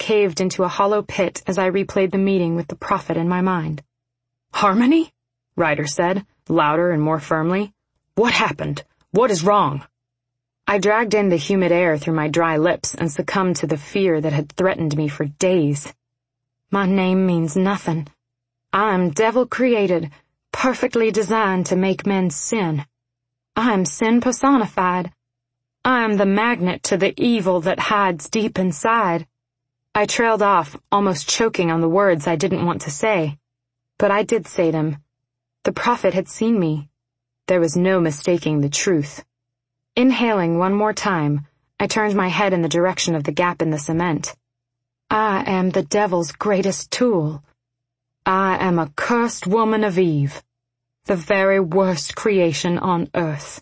caved into a hollow pit as I replayed the meeting with the prophet in my mind. "Harmony?" Ryder said, louder and more firmly. "What happened? What is wrong?" I dragged in the humid air through my dry lips and succumbed to the fear that had threatened me for days. "My name means nothing. I am devil-created, perfectly designed to make men sin. I am sin personified. I am the magnet to the evil that hides deep inside." I trailed off, almost choking on the words I didn't want to say. But I did say them. The prophet had seen me. There was no mistaking the truth. Inhaling one more time, I turned my head in the direction of the gap in the cement. I am the devil's greatest tool. I am a cursed woman of Eve, the very worst creation on earth.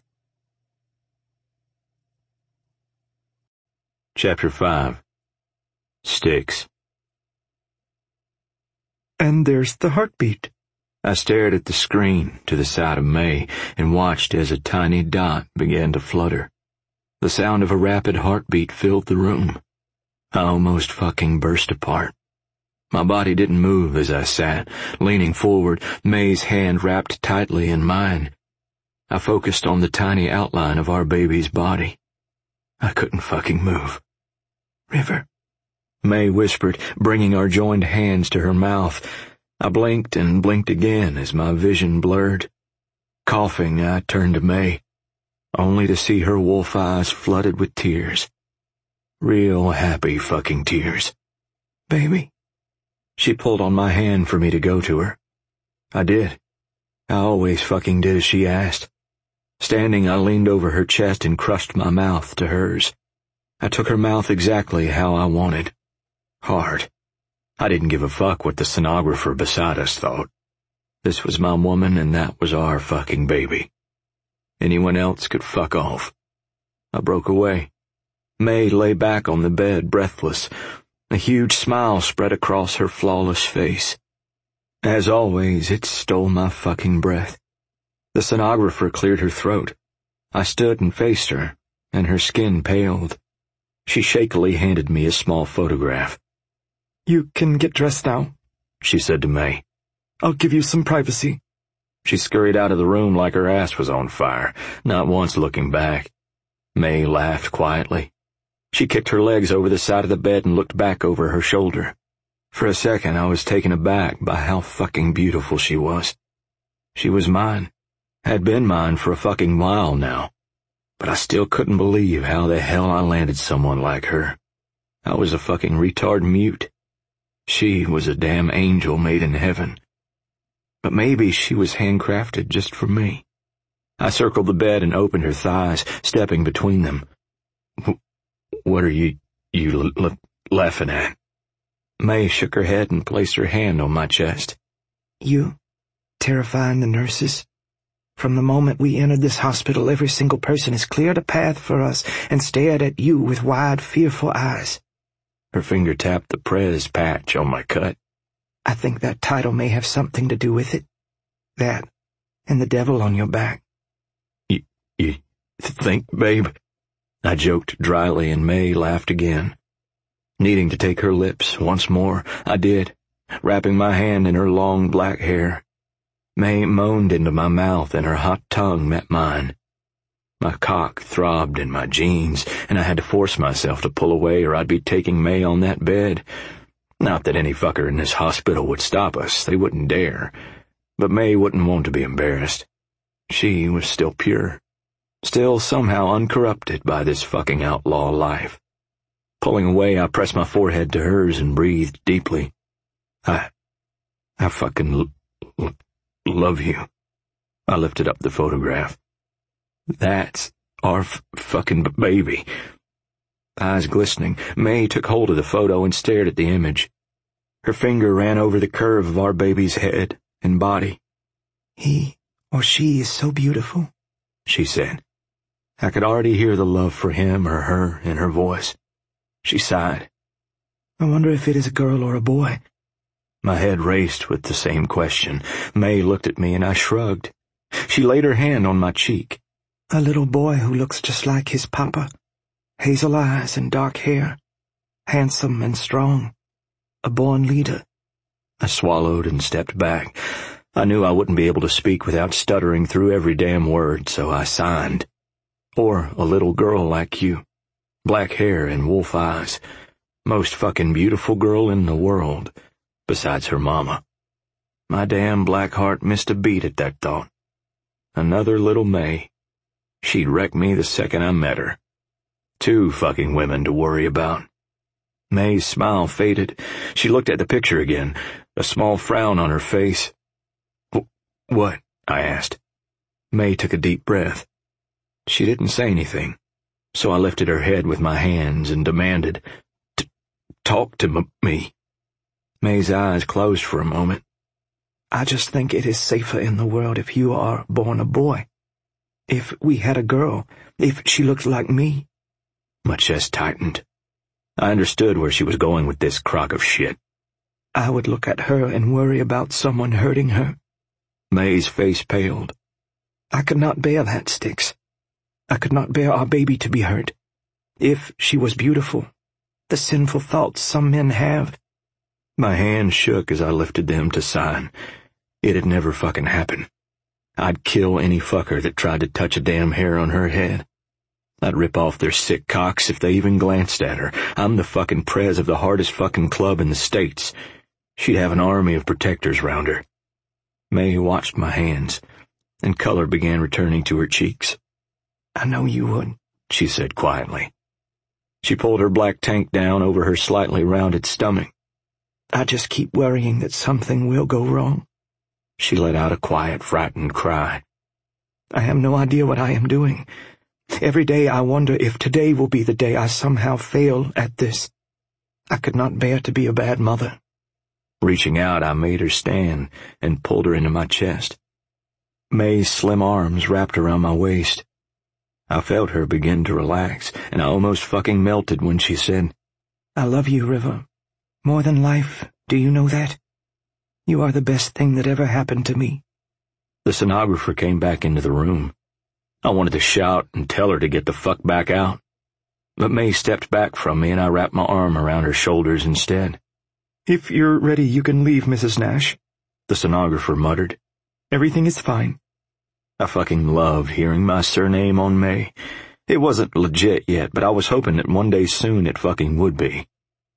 Chapter 5. Sticks. And there's the heartbeat. I stared at the screen to the side of May and watched as a tiny dot began to flutter. The sound of a rapid heartbeat filled the room. I almost fucking burst apart. My body didn't move as I sat, leaning forward, May's hand wrapped tightly in mine. I focused on the tiny outline of our baby's body. I couldn't fucking move. "River," May whispered, bringing our joined hands to her mouth. I blinked and blinked again as my vision blurred. Coughing, I turned to May, only to see her wolf eyes flooded with tears. Real happy fucking tears. "Baby?" She pulled on my hand for me to go to her. I did. I always fucking did as she asked. Standing, I leaned over her chest and crushed my mouth to hers. I took her mouth exactly how I wanted. Hard. I didn't give a fuck what the sonographer beside us thought. This was my woman and that was our fucking baby. Anyone else could fuck off. I broke away. May lay back on the bed, breathless. A huge smile spread across her flawless face. As always, it stole my fucking breath. The sonographer cleared her throat. I stood and faced her, and her skin paled. She shakily handed me a small photograph. "You can get dressed now," she said to May. "I'll give you some privacy." She scurried out of the room like her ass was on fire, not once looking back. May laughed quietly. She kicked her legs over the side of the bed and looked back over her shoulder. For a second, I was taken aback by how fucking beautiful she was. She was mine. Had been mine for a fucking while now. But I still couldn't believe how the hell I landed someone like her. I was a fucking retard mute. She was a damn angel made in heaven. But maybe she was handcrafted just for me. I circled the bed and opened her thighs, stepping between them. "What are you laughing at?" May shook her head and placed her hand on my chest. "You terrifying the nurses? From the moment we entered this hospital, every single person has cleared a path for us and stared at you with wide, fearful eyes." Her finger tapped the Prez patch on my cut. "I think that title may have something to do with it. That, and the devil on your back." You think, babe?" I joked dryly, and May laughed again. Needing to take her lips once more, I did, wrapping my hand in her long black hair. May moaned into my mouth, and her hot tongue met mine. My cock throbbed in my jeans, and I had to force myself to pull away or I'd be taking May on that bed. Not that any fucker in this hospital would stop us, they wouldn't dare. But May wouldn't want to be embarrassed. She was still pure. Still somehow uncorrupted by this fucking outlaw life. Pulling away, I pressed my forehead to hers and breathed deeply. I fucking love you. I lifted up the photograph. That's our fucking baby. Eyes glistening, May took hold of the photo and stared at the image. Her finger ran over the curve of our baby's head and body. "He or she is so beautiful," she said. I could already hear the love for him or her in her voice. She sighed. "I wonder if it is a girl or a boy." My head raced with the same question. May looked at me and I shrugged. She laid her hand on my cheek. "A little boy who looks just like his papa. Hazel eyes and dark hair." handsome and strong, a born leader. I swallowed and stepped back. I knew I wouldn't be able to speak without stuttering through every damn word, so I signed. Or a little girl like you. Black hair and wolf eyes. Most fucking beautiful girl in the world, besides her mama. My damn black heart missed a beat at that thought. Another little May. She'd wreck me the second I met her. 2 fucking women to worry about. May's smile faded. She looked at the picture again, a small frown on her face. What? I asked. May took a deep breath. She didn't say anything, so I lifted her head with my hands and demanded, Talk to me. May's eyes closed for a moment. I just think it is safer in the world if you are born a boy. If we had a girl, if she looked like me. My chest tightened. I understood where she was going with this crock of shit. I would look at her and worry about someone hurting her. May's face paled. I could not bear that, Styx. I could not bear our baby to be hurt. If she was beautiful, the sinful thoughts some men have. My hands shook as I lifted them to sign. It had never fucking happened. I'd kill any fucker that tried to touch a damn hair on her head. I'd rip off their sick cocks if they even glanced at her. I'm the fucking prez of the hardest fucking club in the States. She'd have an army of protectors round her. May watched my hands, and color began returning to her cheeks. I know you would, she said quietly. She pulled her black tank down over her slightly rounded stomach. I just keep worrying that something will go wrong. She let out a quiet, frightened cry. I have no idea what I am doing. Every day I wonder if today will be the day I somehow fail at this. I could not bear to be a bad mother. Reaching out, I made her stand and pulled her into my chest. May's slim arms wrapped around my waist. I felt her begin to relax, and I almost fucking melted when she said, I love you, River. More than life, do you know that? You are the best thing that ever happened to me. The sonographer came back into the room. I wanted to shout and tell her to get the fuck back out. But May stepped back from me and I wrapped my arm around her shoulders instead. If you're ready, you can leave, Mrs. Nash, the sonographer muttered. Everything is fine. I fucking loved hearing my surname on May. It wasn't legit yet, but I was hoping that one day soon it fucking would be.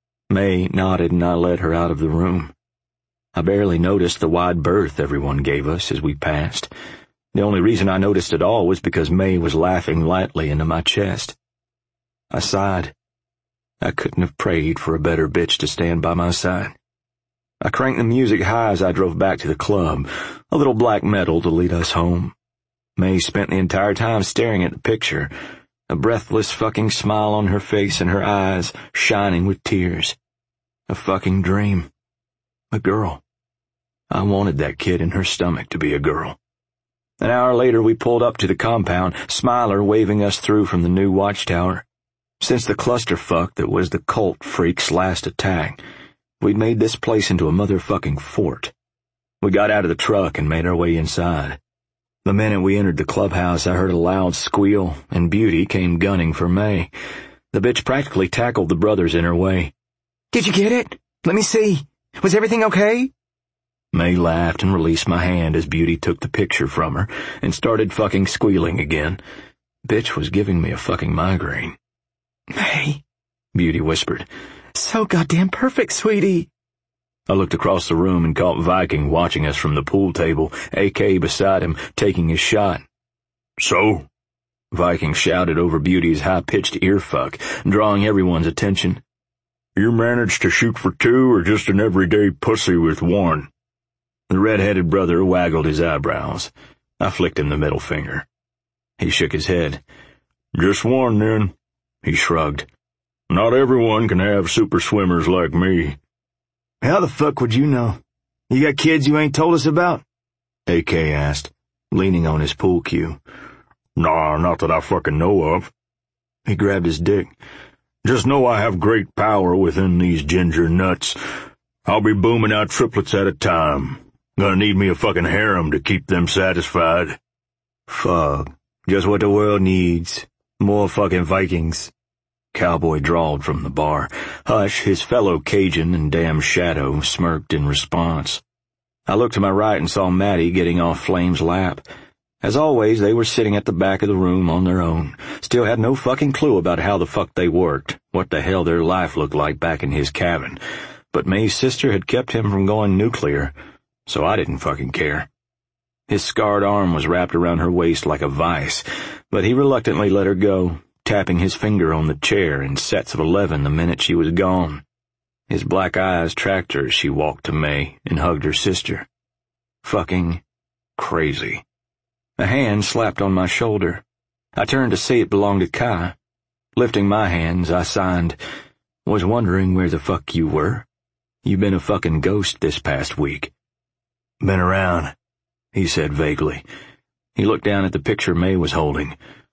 May nodded and I led her out of the room. I barely noticed the wide berth everyone gave us as we passed. The only reason I noticed at all was because May was laughing lightly into my chest. I sighed. I couldn't have prayed for a better bitch to stand by my side. I cranked the music high as I drove back to the club, a little black metal to lead us home. May spent the entire time staring at the picture, a breathless fucking smile on her face and her eyes shining with tears. A fucking dream. A girl. I wanted that kid in her stomach to be a girl. An hour later we pulled up to the compound, Smiler waving us through from the new watchtower. Since the clusterfuck that was the cult freak's last attack, we'd made this place into a motherfucking fort. We got out of the truck and made our way inside. The minute we entered the clubhouse, I heard a loud squeal, and Beauty came gunning for May. The bitch practically tackled the brothers in her way. Did you get it? Let me see. Was everything okay? May laughed and released my hand as Beauty took the picture from her and started fucking squealing again. Bitch was giving me a fucking migraine. May, Beauty whispered. So goddamn perfect, sweetie. I looked across the room and caught Viking watching us from the pool table, AK beside him, taking his shot. So? Viking shouted over Beauty's high-pitched earfuck, drawing everyone's attention. You managed to shoot for 2 or just an everyday pussy with 1? The red-headed brother waggled his eyebrows. I flicked him the middle finger. He shook his head. Just 1, then. He shrugged. Not everyone can have super swimmers like me. How the fuck would you know? You got kids you ain't told us about? AK asked, leaning on his pool cue. Nah, not that I fucking know of. He grabbed his dick. Just know I have great power within these ginger nuts. I'll be booming out triplets at a time. Gonna need me a fucking harem to keep them satisfied. Fuck. Just what the world needs. More fucking Vikings. Cowboy drawled from the bar. Hush, his fellow Cajun and damn Shadow, smirked in response. I looked to my right and saw Maddie getting off Flame's lap. As always, they were sitting at the back of the room on their own. Still had no fucking clue about how the fuck they worked, what the hell their life looked like back in his cabin. But May's sister had kept him from going nuclear, so I didn't fucking care. His scarred arm was wrapped around her waist like a vice, but he reluctantly let her go, tapping his finger on the chair in sets of 11 the minute she was gone. His black eyes tracked her as she walked to May and hugged her sister. Fucking crazy. A hand slapped on my shoulder. I turned to see it belonged to Kai. Lifting my hands, I signed, "Was wondering where the fuck you were. You been a fucking ghost this past week." "Been around," he said vaguely. He looked down at the picture May was holding.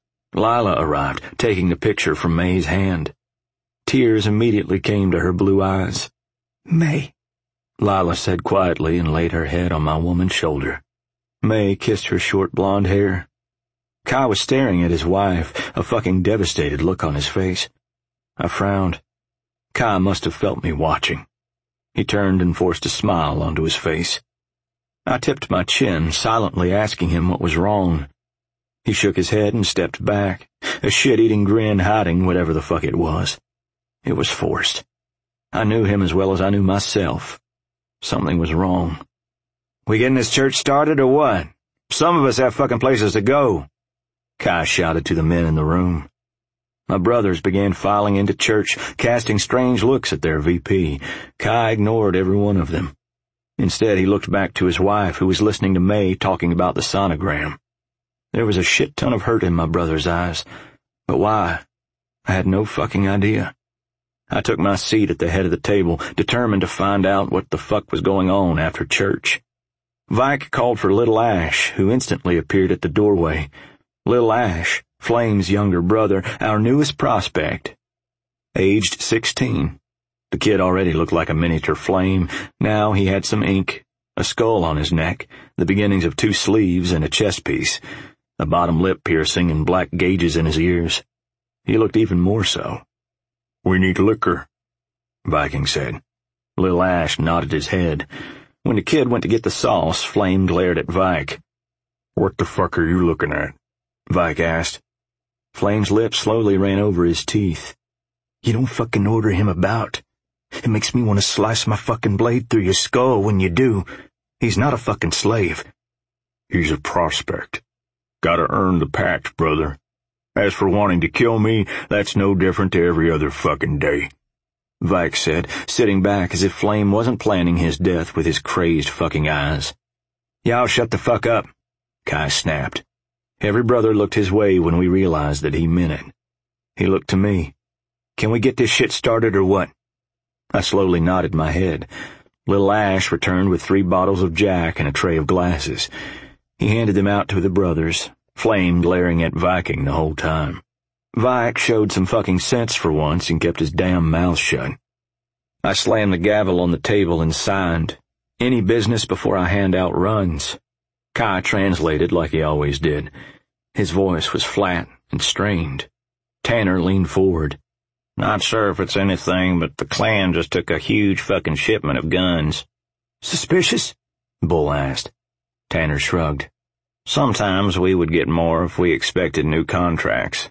Lila arrived, taking the picture from May's hand. Tears immediately came to her blue eyes. "May," Lila said quietly and laid her head on my woman's shoulder. May kissed her short blonde hair. Kai was staring at his wife, a fucking devastated look on his face. I frowned. Kai must have felt me watching. He turned and forced a smile onto his face. I tipped my chin, silently asking him what was wrong. He shook his head and stepped back, a shit-eating grin hiding whatever the fuck it was. It was forced. I knew him as well as I knew myself. Something was wrong. "We getting this church started or what? Some of us have fucking places to go," Kai shouted to the men in the room. My brothers began filing into church, casting strange looks at their VP. Kai ignored every one of them. Instead, he looked back to his wife, who was listening to May talking about the sonogram. There was a shit ton of hurt in my brother's eyes. But why? I had no fucking idea. I took my seat at the head of the table, determined to find out what the fuck was going on after church. Vike called for Little Ash, who instantly appeared at the doorway. Little Ash, Flame's younger brother, our newest prospect. Aged 16. The kid already looked like a miniature Flame. Now he had some ink, a skull on his neck, the beginnings of 2 sleeves and a chest piece, a bottom lip piercing and black gauges in his ears. He looked even more so. "We need liquor," Viking said. Little Ash nodded his head. When the kid went to get the sauce, Flame glared at Vike. "What the fuck are you looking at?" Vike asked. Flame's lips slowly ran over his teeth. "You don't fucking order him about. It makes me want to slice my fucking blade through your skull when you do. He's not a fucking slave." "He's a prospect. Gotta earn the pact, brother. As for wanting to kill me, that's no different to every other fucking day," Vike said, sitting back as if Flame wasn't planning his death with his crazed fucking eyes. "Y'all shut the fuck up," Kai snapped. Every brother looked his way when we realized that he meant it. He looked to me. "Can we get this shit started or what?" I slowly nodded my head. Little Ash returned with 3 bottles of Jack and a tray of glasses. He handed them out to the brothers, Flame glaring at Viking the whole time. Vike showed some fucking sense for once and kept his damn mouth shut. I slammed the gavel on the table and signed, "Any business before I hand out runs." Kai translated like he always did. His voice was flat and strained. Tanner leaned forward. "Not sure if it's anything, but the clan just took a huge fucking shipment of guns." "Suspicious?" Bull asked. Tanner shrugged. "Sometimes we would get more if we expected new contracts."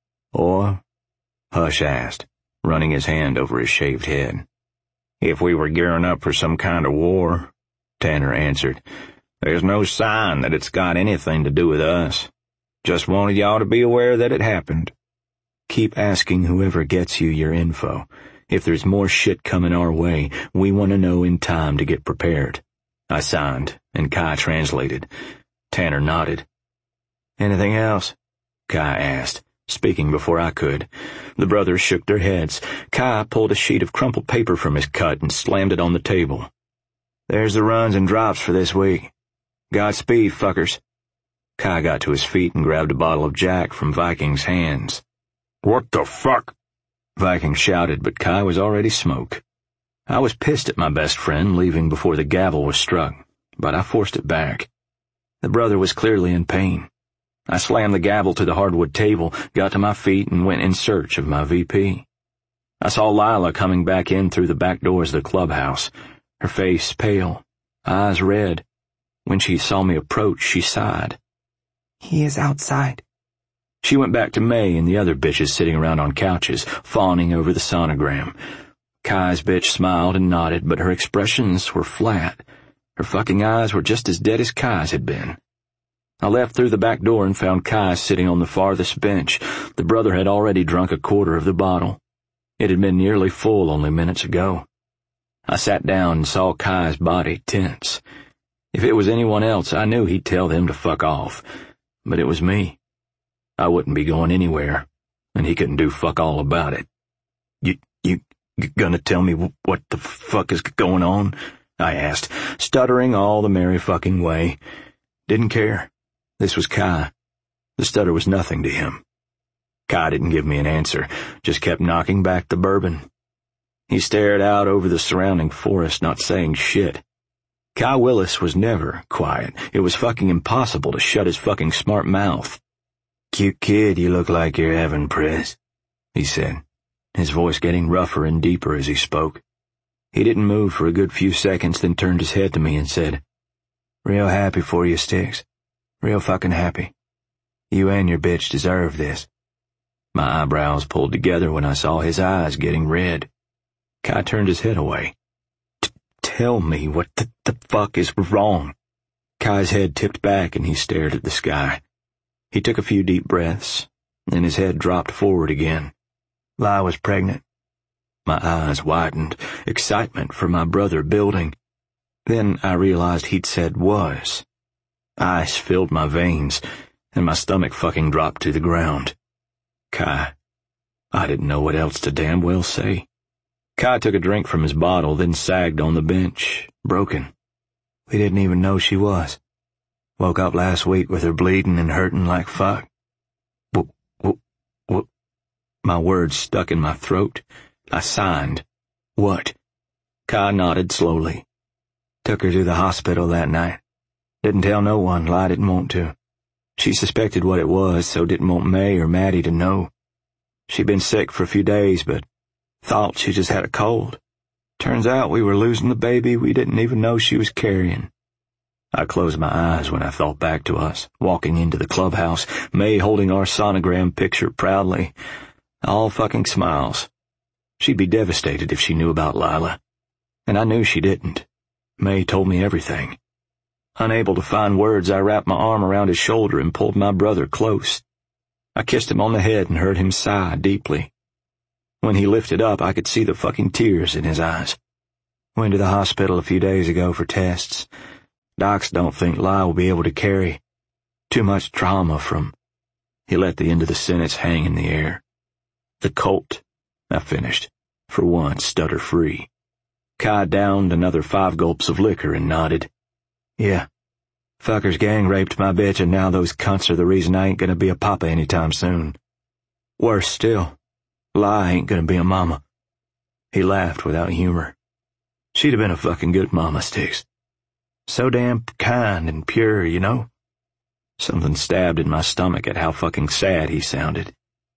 "Or?" Hush asked, running his hand over his shaved head. "If we were gearing up for some kind of war," Tanner answered. "There's no sign that it's got anything to do with us. Just wanted y'all to be aware that it happened." "Keep asking whoever gets you your info. If there's more shit coming our way, we want to know in time to get prepared." I signed, and Kai translated. Tanner nodded. "Anything else?" Kai asked, speaking before I could. The brothers shook their heads. Kai pulled a sheet of crumpled paper from his cut and slammed it on the table. "There's the runs and drops for this week. Godspeed, fuckers." Kai got to his feet and grabbed a bottle of Jack from Viking's hands. "What the fuck?" Viking shouted, but Kai was already smoke. I was pissed at my best friend leaving before the gavel was struck, but I forced it back. The brother was clearly in pain. I slammed the gavel to the hardwood table, got to my feet, and went in search of my VP. I saw Lila coming back in through the back doors of the clubhouse, her face pale, eyes red. When she saw me approach, she sighed. "He is outside." She went back to May and the other bitches sitting around on couches, fawning over the sonogram. Kai's bitch smiled and nodded, but her expressions were flat. Her fucking eyes were just as dead as Kai's had been. I left through the back door and found Kai sitting on the farthest bench. The brother had already drunk a quarter of the bottle. It had been nearly full only minutes ago. I sat down and saw Kai's body tense. If it was anyone else, I knew he'd tell them to fuck off. But it was me. I wouldn't be going anywhere, and he couldn't do fuck all about it. You gonna tell me what the fuck is going on?" I asked, stuttering all the merry fucking way. Didn't care. This was Kai. The stutter was nothing to him. Kai didn't give me an answer, just kept knocking back the bourbon. He stared out over the surrounding forest, not saying shit. Kai Willis was never quiet. It was fucking impossible to shut his fucking smart mouth. "Cute kid you look like you're having, Pres," he said, his voice getting rougher and deeper as he spoke. He didn't move for a good few seconds, then turned his head to me and said, "Real happy for you, Sticks. Real fucking happy. You and your bitch deserve this." My eyebrows pulled together when I saw his eyes getting red. Kai turned his head away. "Tell me what the fuck is wrong?" Kai's head tipped back and he stared at the sky. He took a few deep breaths, then his head dropped forward again. "Li was pregnant." My eyes widened, excitement for my brother building. Then I realized he'd said was. Ice filled my veins, and my stomach fucking dropped to the ground. Kai. I didn't know what else to damn well say. Kai took a drink from his bottle, then sagged on the bench, broken. "We didn't even know she was. Woke up last week with her bleeding and hurting like fuck." What? My words stuck in my throat. I signed. "What?" Kai nodded slowly. "Took her to the hospital that night. Didn't tell no one, Li didn't want to. She suspected what it was, so didn't want May or Maddie to know. She'd been sick for a few days, but thought she just had a cold. Turns out we were losing the baby we didn't even know she was carrying." I closed my eyes when I thought back to us, walking into the clubhouse, May holding our sonogram picture proudly. All fucking smiles. She'd be devastated if she knew about Lila. And I knew she didn't. May told me everything. Unable to find words, I wrapped my arm around his shoulder and pulled my brother close. I kissed him on the head and heard him sigh deeply. When he lifted up, I could see the fucking tears in his eyes. "Went to the hospital a few days ago for tests. Docs don't think Li will be able to carry. Too much trauma from—" He let the end of the sentence hang in the air. "The colt," I finished, for once stutter-free. Kai downed another 5 gulps of liquor and nodded. "Yeah. Fuckers gang raped my bitch and now those cunts are the reason I ain't gonna be a papa anytime soon. Worse still, Li ain't gonna be a mama." He laughed without humor. "She'd have been a fucking good mama, Sticks. So damn kind and pure, you know?" Something stabbed in my stomach at how fucking sad he sounded.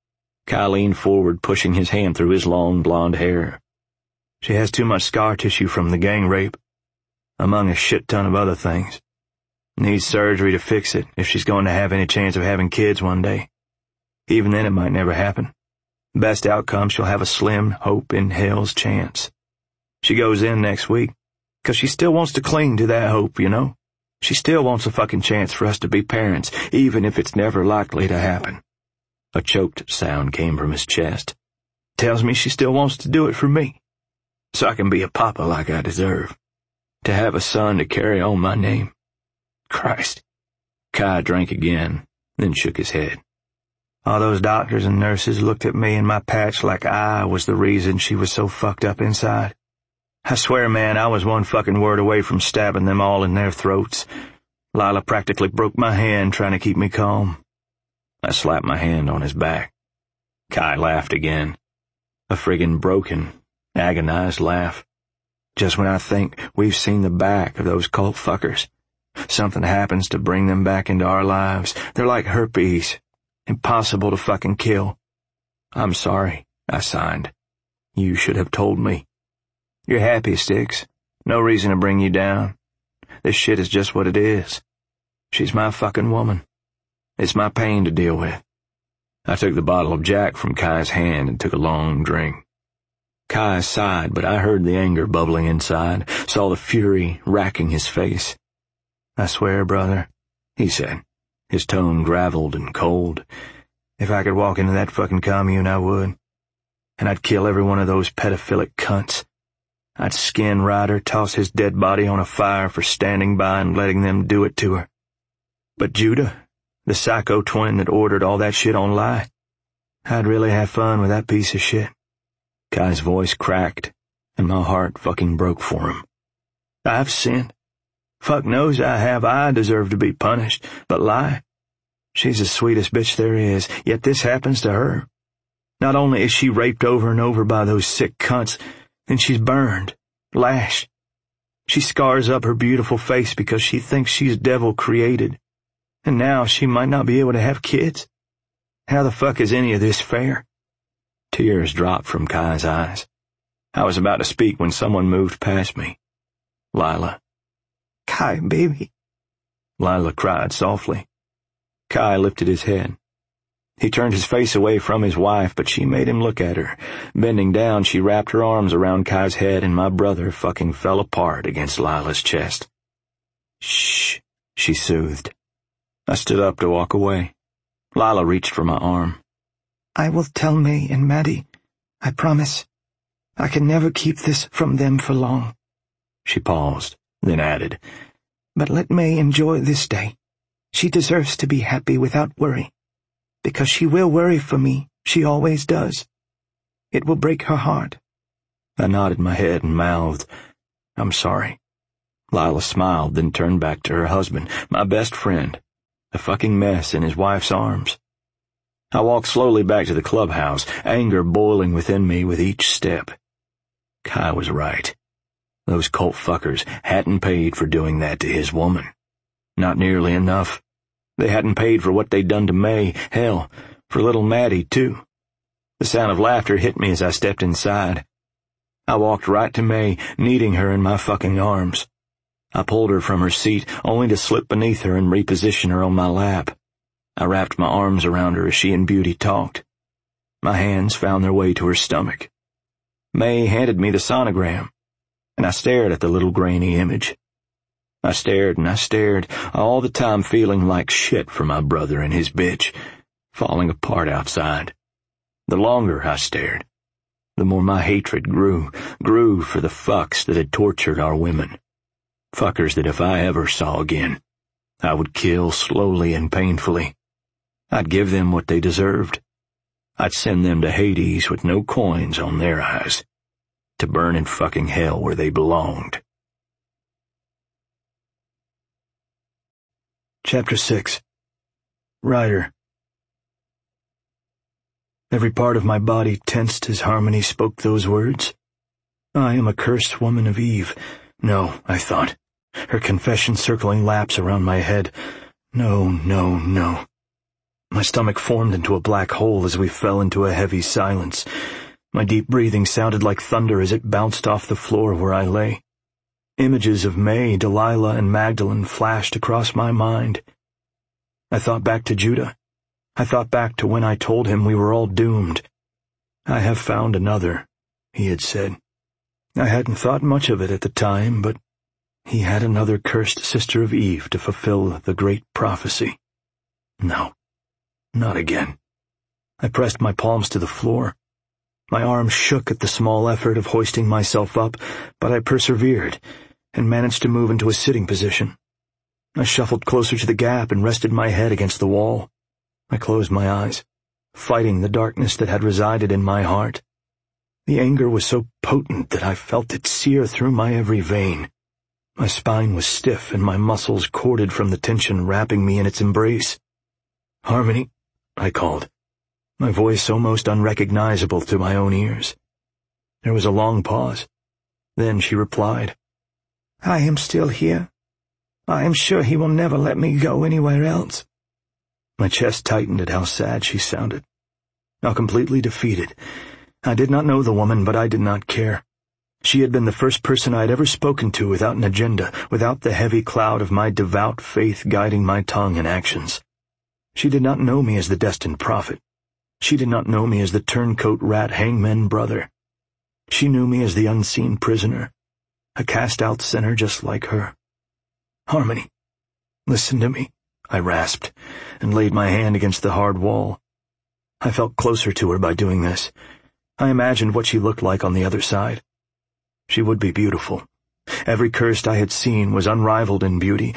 Kai leaned forward, pushing his hand through his long blonde hair. "She has too much scar tissue from the gang rape, among a shit ton of other things. Needs surgery to fix it if she's going to have any chance of having kids one day. Even then it might never happen. Best outcome, she'll have a slim hope in hell's chance. She goes in next week, 'cause she still wants to cling to that hope, you know? She still wants a fucking chance for us to be parents, even if it's never likely to happen." A choked sound came from his chest. "Tells me she still wants to do it for me, so I can be a papa like I deserve. To have a son to carry on my name. Christ." Kai drank again, then shook his head. "All those doctors and nurses looked at me and my patch like I was the reason she was so fucked up inside. I swear, man, I was one fucking word away from stabbing them all in their throats. Lila practically broke my hand trying to keep me calm." I slapped my hand on his back. Kai laughed again. A friggin' broken, agonized laugh. "Just when I think we've seen the back of those cult fuckers, Something happens to bring them back into our lives. They're like herpes. Impossible to fucking kill. I'm sorry, I signed. You should have told me. You're happy, Sticks. No reason to bring you down. This shit is just what it is. She's my fucking woman. It's my pain to deal with. I took the bottle of Jack from Kai's hand and took a long drink. Kai sighed, but I heard the anger bubbling inside, saw the fury racking his face. I swear, brother, he said, his tone graveled and cold, if I could walk into that fucking commune, I would. And I'd kill every one of those pedophilic cunts. I'd skin Ryder, toss his dead body on a fire for standing by and letting them do it to her. But Judah, the psycho twin that ordered all that shit on Lie, I'd really have fun with that piece of shit. Kai's voice cracked, and my heart fucking broke for him. I've sinned. Fuck knows I have. I deserve to be punished. But Lie, she's the sweetest bitch there is, yet this happens to her. Not only is she raped over and over by those sick cunts, then she's burned, lashed. She scars up her beautiful face because she thinks she's devil created. And now she might not be able to have kids. How the fuck is any of this fair? Tears dropped from Kai's eyes. I was about to speak when someone moved past me. Lila. Kai, baby. Lila cried softly. Kai lifted his head. He turned his face away from his wife, but she made him look at her. Bending down, she wrapped her arms around Kai's head, and my brother fucking fell apart against Lila's chest. Shh, she soothed. I stood up to walk away. Lila reached for my arm. I will tell May and Maddie. I promise. I can never keep this from them for long. She paused, then added, but let May enjoy this day. She deserves to be happy without worry. Because she will worry for me, she always does. It will break her heart. I nodded my head and mouthed, I'm sorry. Lila smiled, then turned back to her husband, my best friend, a fucking mess in his wife's arms. I walked slowly back to the clubhouse, anger boiling within me with each step. Kai was right. Those cult fuckers hadn't paid for doing that to his woman. Not nearly enough. They hadn't paid for what they'd done to May, hell, for little Maddie, too. The sound of laughter hit me as I stepped inside. I walked right to May, needing her in my fucking arms. I pulled her from her seat, only to slip beneath her and reposition her on my lap. I wrapped my arms around her as she and Beauty talked. My hands found their way to her stomach. May handed me the sonogram, and I stared at the little grainy image. I stared and I stared, all the time feeling like shit for my brother and his bitch, falling apart outside. The longer I stared, the more my hatred grew for the fucks that had tortured our women. Fuckers that if I ever saw again, I would kill slowly and painfully. I'd give them what they deserved. I'd send them to Hades with no coins on their eyes, to burn in fucking hell where they belonged. Chapter 6. Ryder. Every part of my body tensed as Harmony spoke those words. I am a cursed woman of Eve. No, I thought, her confession circling laps around my head. No, no, no. My stomach formed into a black hole as we fell into a heavy silence. My deep breathing sounded like thunder as it bounced off the floor where I lay. Images of May, Delilah, and Magdalene flashed across my mind. I thought back to Judah. I thought back to when I told him we were all doomed. I have found another, he had said. I hadn't thought much of it at the time, but he had another cursed sister of Eve to fulfill the great prophecy. No, not again. I pressed my palms to the floor. My arms shook at the small effort of hoisting myself up, but I persevered and managed to move into a sitting position. I shuffled closer to the gap and rested my head against the wall. I closed my eyes, fighting the darkness that had resided in my heart. The anger was so potent that I felt it sear through my every vein. My spine was stiff and my muscles corded from the tension wrapping me in its embrace. Harmony, I called, my voice almost unrecognizable to my own ears. There was a long pause. Then she replied, I am still here. I am sure he will never let me go anywhere else." My chest tightened at how sad she sounded. Now completely defeated. I did not know the woman, but I did not care. She had been the first person I had ever spoken to without an agenda, without the heavy cloud of my devout faith guiding my tongue and actions. She did not know me as the destined prophet. She did not know me as the turncoat rat hangman brother. She knew me as the unseen prisoner, a cast-out sinner just like her. "Harmony, listen to me," I rasped, and laid my hand against the hard wall. I felt closer to her by doing this. I imagined what she looked like on the other side. She would be beautiful. Every curse I had seen was unrivaled in beauty,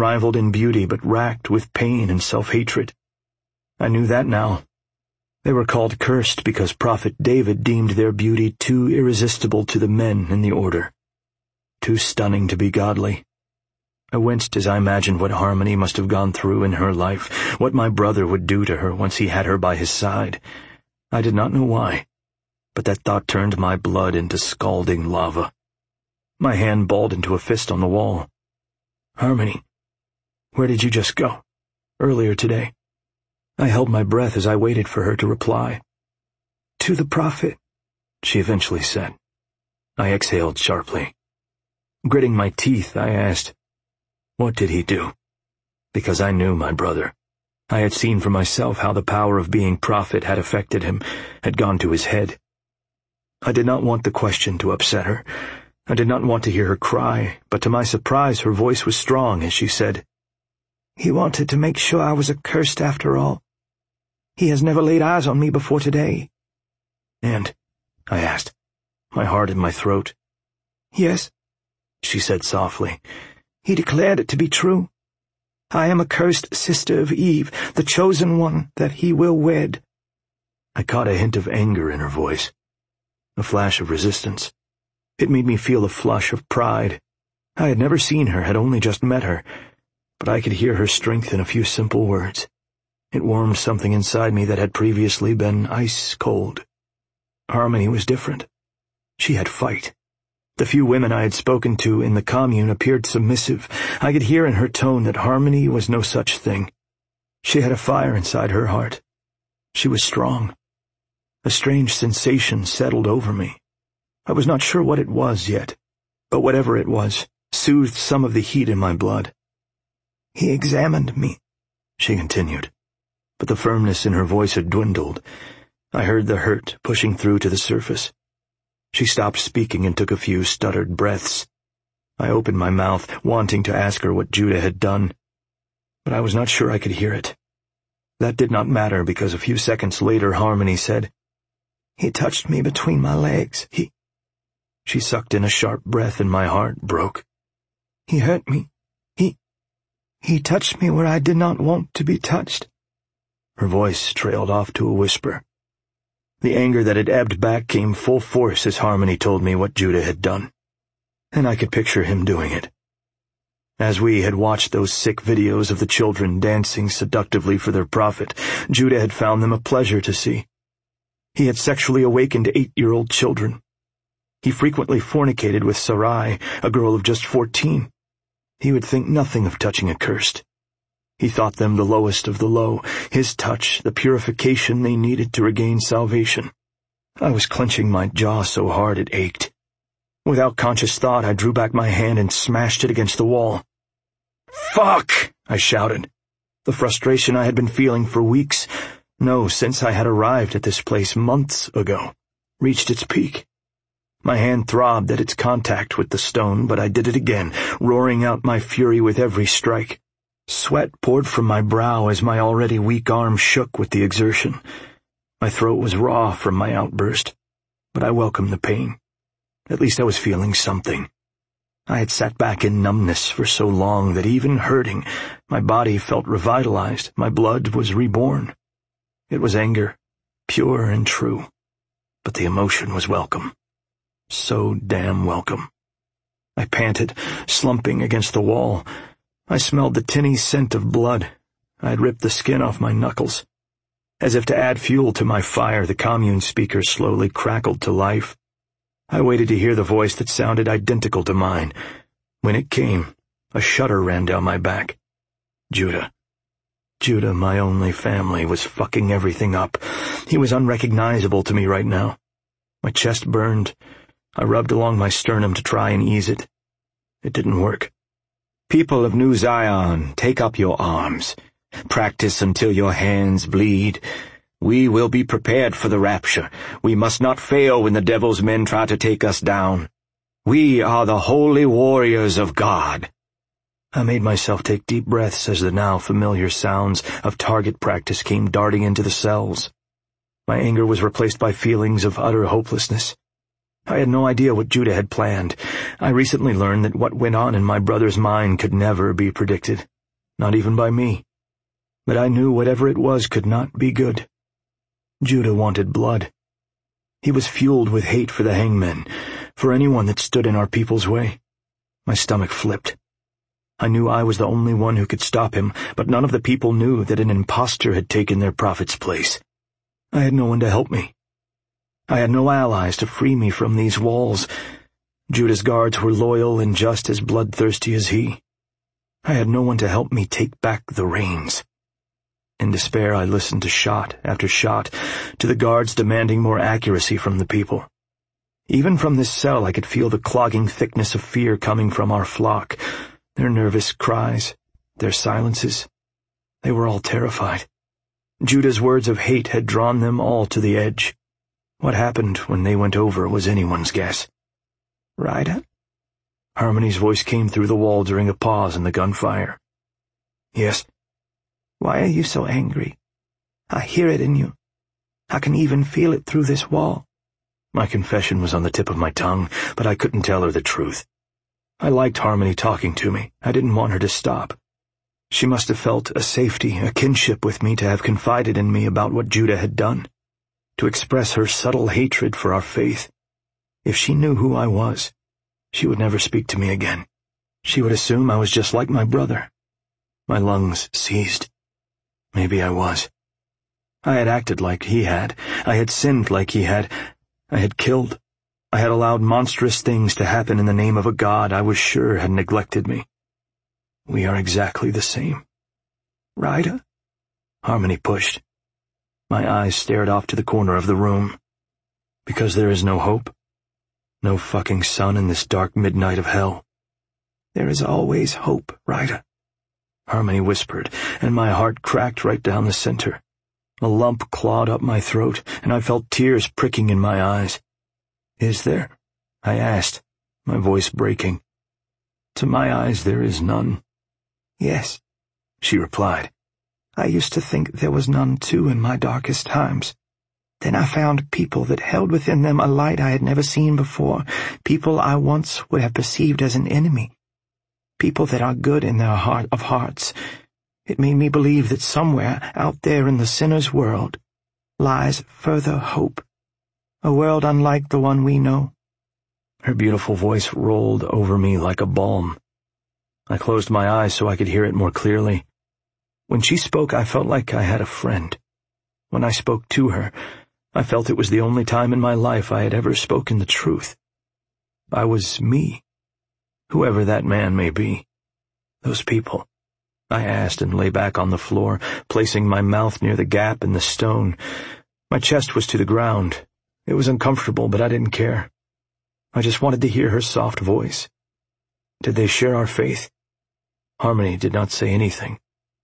but racked with pain and self-hatred. I knew that now. They were called cursed because Prophet David deemed their beauty too irresistible to the men in the order, too stunning to be godly. I winced as I imagined what Harmony must have gone through in her life, what my brother would do to her once he had her by his side. I did not know why, but that thought turned my blood into scalding lava. My hand balled into a fist on the wall. "Harmony, where did you just go? Earlier today?" I held my breath as I waited for her to reply. "To the prophet," she eventually said. I exhaled sharply. Gritting my teeth, I asked, "What did he do?" Because I knew my brother. I had seen for myself how the power of being prophet had affected him, had gone to his head. I did not want the question to upset her. I did not want to hear her cry, but to my surprise her voice was strong as she said, "He wanted to make sure I was accursed after all. He has never laid eyes on me before today." "And?" I asked, my heart in my throat. "Yes," she said softly. "He declared it to be true. I am a cursed sister of Eve, the chosen one that he will wed." I caught a hint of anger in her voice, a flash of resistance. It made me feel a flush of pride. I had never seen her, had only just met her, but I could hear her strength in a few simple words. It warmed something inside me that had previously been ice cold. Harmony was different. She had fight. The few women I had spoken to in the commune appeared submissive. I could hear in her tone that Harmony was no such thing. She had a fire inside her heart. She was strong. A strange sensation settled over me. I was not sure what it was yet, but whatever it was, soothed some of the heat in my blood. "He examined me," she continued, but the firmness in her voice had dwindled. I heard the hurt pushing through to the surface. She stopped speaking and took a few stuttered breaths. I opened my mouth, wanting to ask her what Judah had done, but I was not sure I could hear it. That did not matter because a few seconds later Harmony said, "He touched me between my legs. She sucked in a sharp breath and my heart broke. "He hurt me. He touched me where I did not want to be touched." Her voice trailed off to a whisper. The anger that had ebbed back came full force as Harmony told me what Judah had done, and I could picture him doing it. As we had watched those sick videos of the children dancing seductively for their prophet, Judah had found them a pleasure to see. He had sexually awakened 8-year-old children. He frequently fornicated with Sarai, a girl of just 14. He would think nothing of touching a cursed. He thought them the lowest of the low, his touch the purification they needed to regain salvation. I was clenching my jaw so hard it ached. Without conscious thought, I drew back my hand and smashed it against the wall. "Fuck!" I shouted. The frustration I had been feeling for weeks, no, since I had arrived at this place months ago, reached its peak. My hand throbbed at its contact with the stone, but I did it again, roaring out my fury with every strike. Sweat poured from my brow as my already weak arm shook with the exertion. My throat was raw from my outburst, but I welcomed the pain. At least I was feeling something. I had sat back in numbness for so long that even hurting, my body felt revitalized, my blood was reborn. It was anger, pure and true, but the emotion was welcome. So damn welcome. I panted, slumping against the wall. I smelled the tinny scent of blood. I had ripped the skin off my knuckles. As if to add fuel to my fire, the commune speaker slowly crackled to life. I waited to hear the voice that sounded identical to mine. When it came, A shudder ran down my back. Judah, my only family, was fucking everything up. He was unrecognizable to me right now. My chest burned. I rubbed along my sternum to try and ease it. It didn't work. People of New Zion, take up your arms. Practice until your hands bleed. We will be prepared for the rapture. We must not fail when the devil's men try to take us down. We are the holy warriors of God. I made myself take deep breaths as the now familiar sounds of target practice came darting into the cells. My anger was replaced by feelings of utter hopelessness. I had no idea what Judah had planned. I recently learned that what went on in my brother's mind could never be predicted, not even by me. But I knew whatever it was could not be good. Judah wanted blood. He was fueled with hate for the hangmen, for anyone that stood in our people's way. My stomach flipped. I knew I was the only one who could stop him, but none of the people knew that an impostor had taken their prophet's place. I had no one to help me. I had no allies to free me from these walls. Judah's guards were loyal and just as bloodthirsty as he. I had no one to help me take back the reins. In despair, I listened to shot after shot, to the guards demanding more accuracy from the people. Even from this cell I could feel the clogging thickness of fear coming from our flock, their nervous cries, their silences. They were all terrified. Judah's words of hate had drawn them all to the edge. What happened when they went over was anyone's guess. Ryder? Harmony's voice came through the wall during a pause in the gunfire. Yes. Why are you so angry? I hear it in you. I can even feel it through this wall. My confession was on the tip of my tongue, but I couldn't tell her the truth. I liked Harmony talking to me. I didn't want her to stop. She must have felt a safety, a kinship with me to have confided in me about what Judah had done, to express her subtle hatred for our faith. If she knew who I was, she would never speak to me again. She would assume I was just like my brother. My lungs seized. Maybe I was. I had acted like he had. I had sinned like he had. I had killed. I had allowed monstrous things to happen in the name of a God I was sure had neglected me. We are exactly the same. Ryder? Harmony pushed. My eyes stared off to the corner of the room. Because there is no hope? No fucking sun in this dark midnight of hell? There is always hope, Ryder. Harmony whispered, and my heart cracked right down the center. A lump clawed up my throat, and I felt tears pricking in my eyes. Is there? I asked, my voice breaking. To my eyes there is none. Yes, she replied. I used to think there was none too in my darkest times. Then I found people that held within them a light I had never seen before, people I once would have perceived as an enemy. People that are good in their heart of hearts. It made me believe that somewhere out there in the sinner's world lies further hope, a world unlike the one we know. Her beautiful voice rolled over me like a balm. I closed my eyes so I could hear it more clearly. When she spoke, I felt like I had a friend. When I spoke to her, I felt it was the only time in my life I had ever spoken the truth. I was me, whoever that man may be. Those people, I asked and lay back on the floor, placing my mouth near the gap in the stone. My chest was to the ground. It was uncomfortable, but I didn't care. I just wanted to hear her soft voice. Did they share our faith? Harmony did not say anything.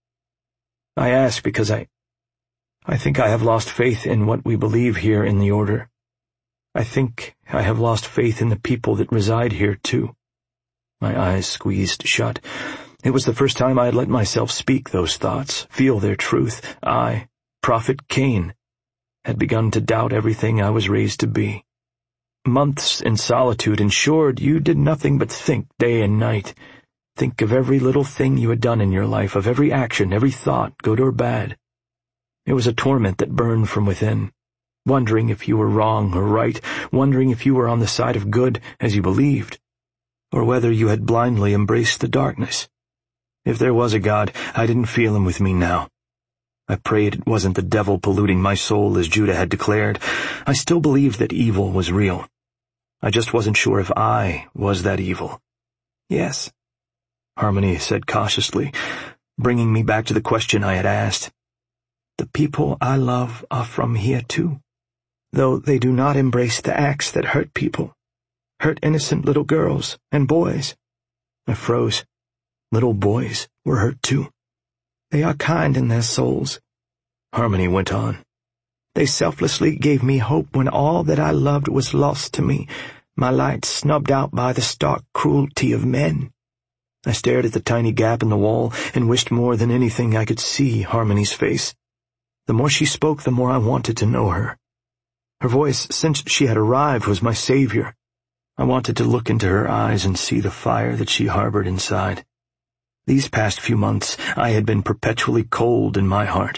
I ask because I think I have lost faith in what we believe here in the Order. I think I have lost faith in the people that reside here, too. My eyes squeezed shut. It was the first time I had let myself speak those thoughts, feel their truth. I, Prophet Cain, had begun to doubt everything I was raised to be. Months in solitude ensured you did nothing but think day and night. Think of every little thing you had done in your life, of every action, every thought, good or bad. It was a torment that burned from within, wondering if you were wrong or right, wondering if you were on the side of good, as you believed, or whether you had blindly embraced the darkness. If there was a God, I didn't feel him with me now. I prayed it wasn't the devil polluting my soul as Judah had declared. I still believed that evil was real. I just wasn't sure if I was that evil. Yes, Harmony said cautiously, bringing me back to the question I had asked. The people I love are from here too, though they do not embrace the acts that hurt people, hurt innocent little girls and boys. I froze. Little boys were hurt too. They are kind in their souls, Harmony went on. They selflessly gave me hope when all that I loved was lost to me, my light snubbed out by the stark cruelty of men. I stared at the tiny gap in the wall and wished more than anything I could see Harmony's face. The more she spoke, the more I wanted to know her. Her voice, since she had arrived, was my savior. I wanted to look into her eyes and see the fire that she harbored inside. These past few months, I had been perpetually cold in my heart.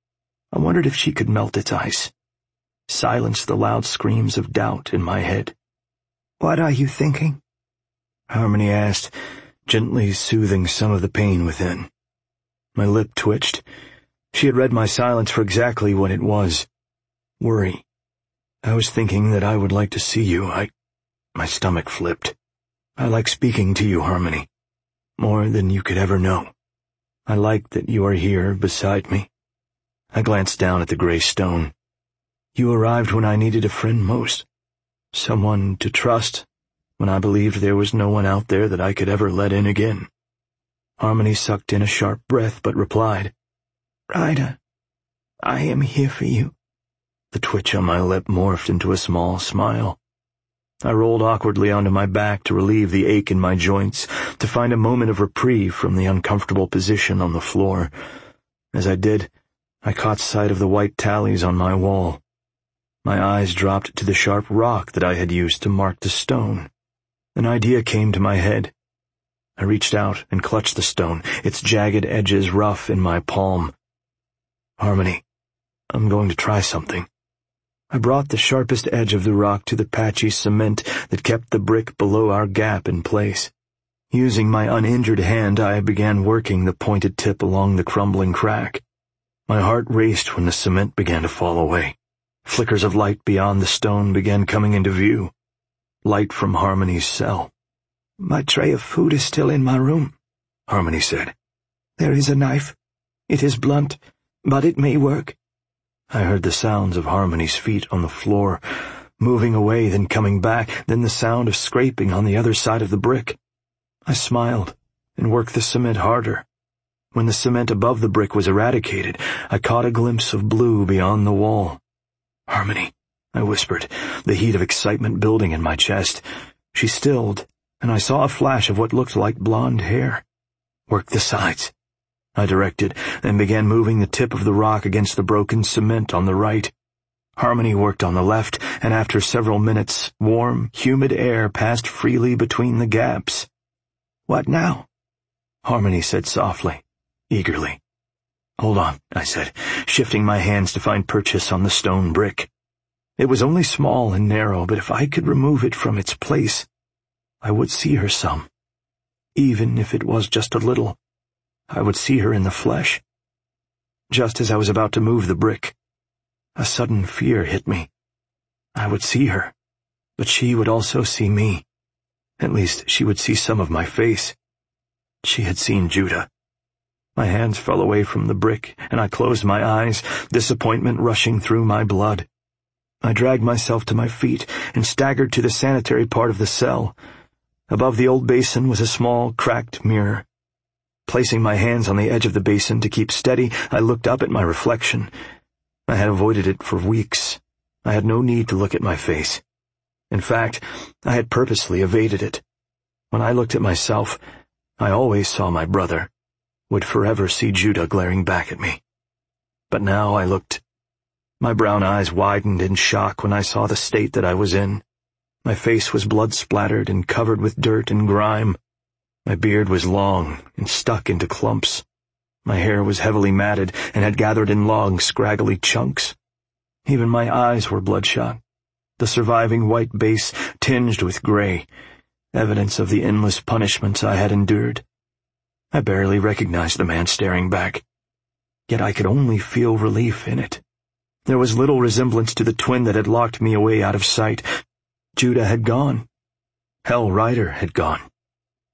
I wondered if she could melt its ice, silence the loud screams of doubt in my head. "What are you thinking?" Harmony asked, gently soothing some of the pain within. My lip twitched. She had read my silence for exactly what it was. Worry. I was thinking that I would like to see you. My stomach flipped. I like speaking to you, Harmony. More than you could ever know. I like that you are here beside me. I glanced down at the gray stone. You arrived when I needed a friend most. Someone to trust, when I believed there was no one out there that I could ever let in again. Harmony sucked in a sharp breath, but replied, "Ryder, I am here for you." The twitch on my lip morphed into a small smile. I rolled awkwardly onto my back to relieve the ache in my joints, to find a moment of reprieve from the uncomfortable position on the floor. As I did, I caught sight of the white tallies on my wall. My eyes dropped to the sharp rock that I had used to mark the stone. An idea came to my head. I reached out and clutched the stone, its jagged edges rough in my palm. Harmony, I'm going to try something. I brought the sharpest edge of the rock to the patchy cement that kept the brick below our gap in place. Using my uninjured hand, I began working the pointed tip along the crumbling crack. My heart raced when the cement began to fall away. Flickers of light beyond the stone began coming into view. Light from Harmony's cell. "My tray of food is still in my room," Harmony said. "There is a knife. It is blunt, but it may work." I heard the sounds of Harmony's feet on the floor, moving away, then coming back, then the sound of scraping on the other side of the brick. I smiled and worked the cement harder. When the cement above the brick was eradicated, I caught a glimpse of blue beyond the wall. "Harmony," I whispered, the heat of excitement building in my chest. She stilled, and I saw a flash of what looked like blonde hair. "Work the sides," I directed, and began moving the tip of the rock against the broken cement on the right. Harmony worked on the left, and after several minutes, warm, humid air passed freely between the gaps. "What now?" Harmony said softly, eagerly. "Hold on," I said, shifting my hands to find purchase on the stone brick. It was only small and narrow, but if I could remove it from its place, I would see her some. Even if it was just a little, I would see her in the flesh. Just as I was about to move the brick, a sudden fear hit me. I would see her, but she would also see me. At least she would see some of my face. She had seen Judah. My hands fell away from the brick, and I closed my eyes, disappointment rushing through my blood. I dragged myself to my feet and staggered to the sanitary part of the cell. Above the old basin was a small, cracked mirror. Placing my hands on the edge of the basin to keep steady, I looked up at my reflection. I had avoided it for weeks. I had no need to look at my face. In fact, I had purposely evaded it. When I looked at myself, I always saw my brother, would forever see Judah glaring back at me. But now I looked. My brown eyes widened in shock when I saw the state that I was in. My face was blood-splattered and covered with dirt and grime. My beard was long and stuck into clumps. My hair was heavily matted and had gathered in long, scraggly chunks. Even my eyes were bloodshot, the surviving white base tinged with gray, evidence of the endless punishments I had endured. I barely recognized the man staring back, yet I could only feel relief in it. There was little resemblance to the twin that had locked me away out of sight. Judah had gone. Hell, Ryder had gone.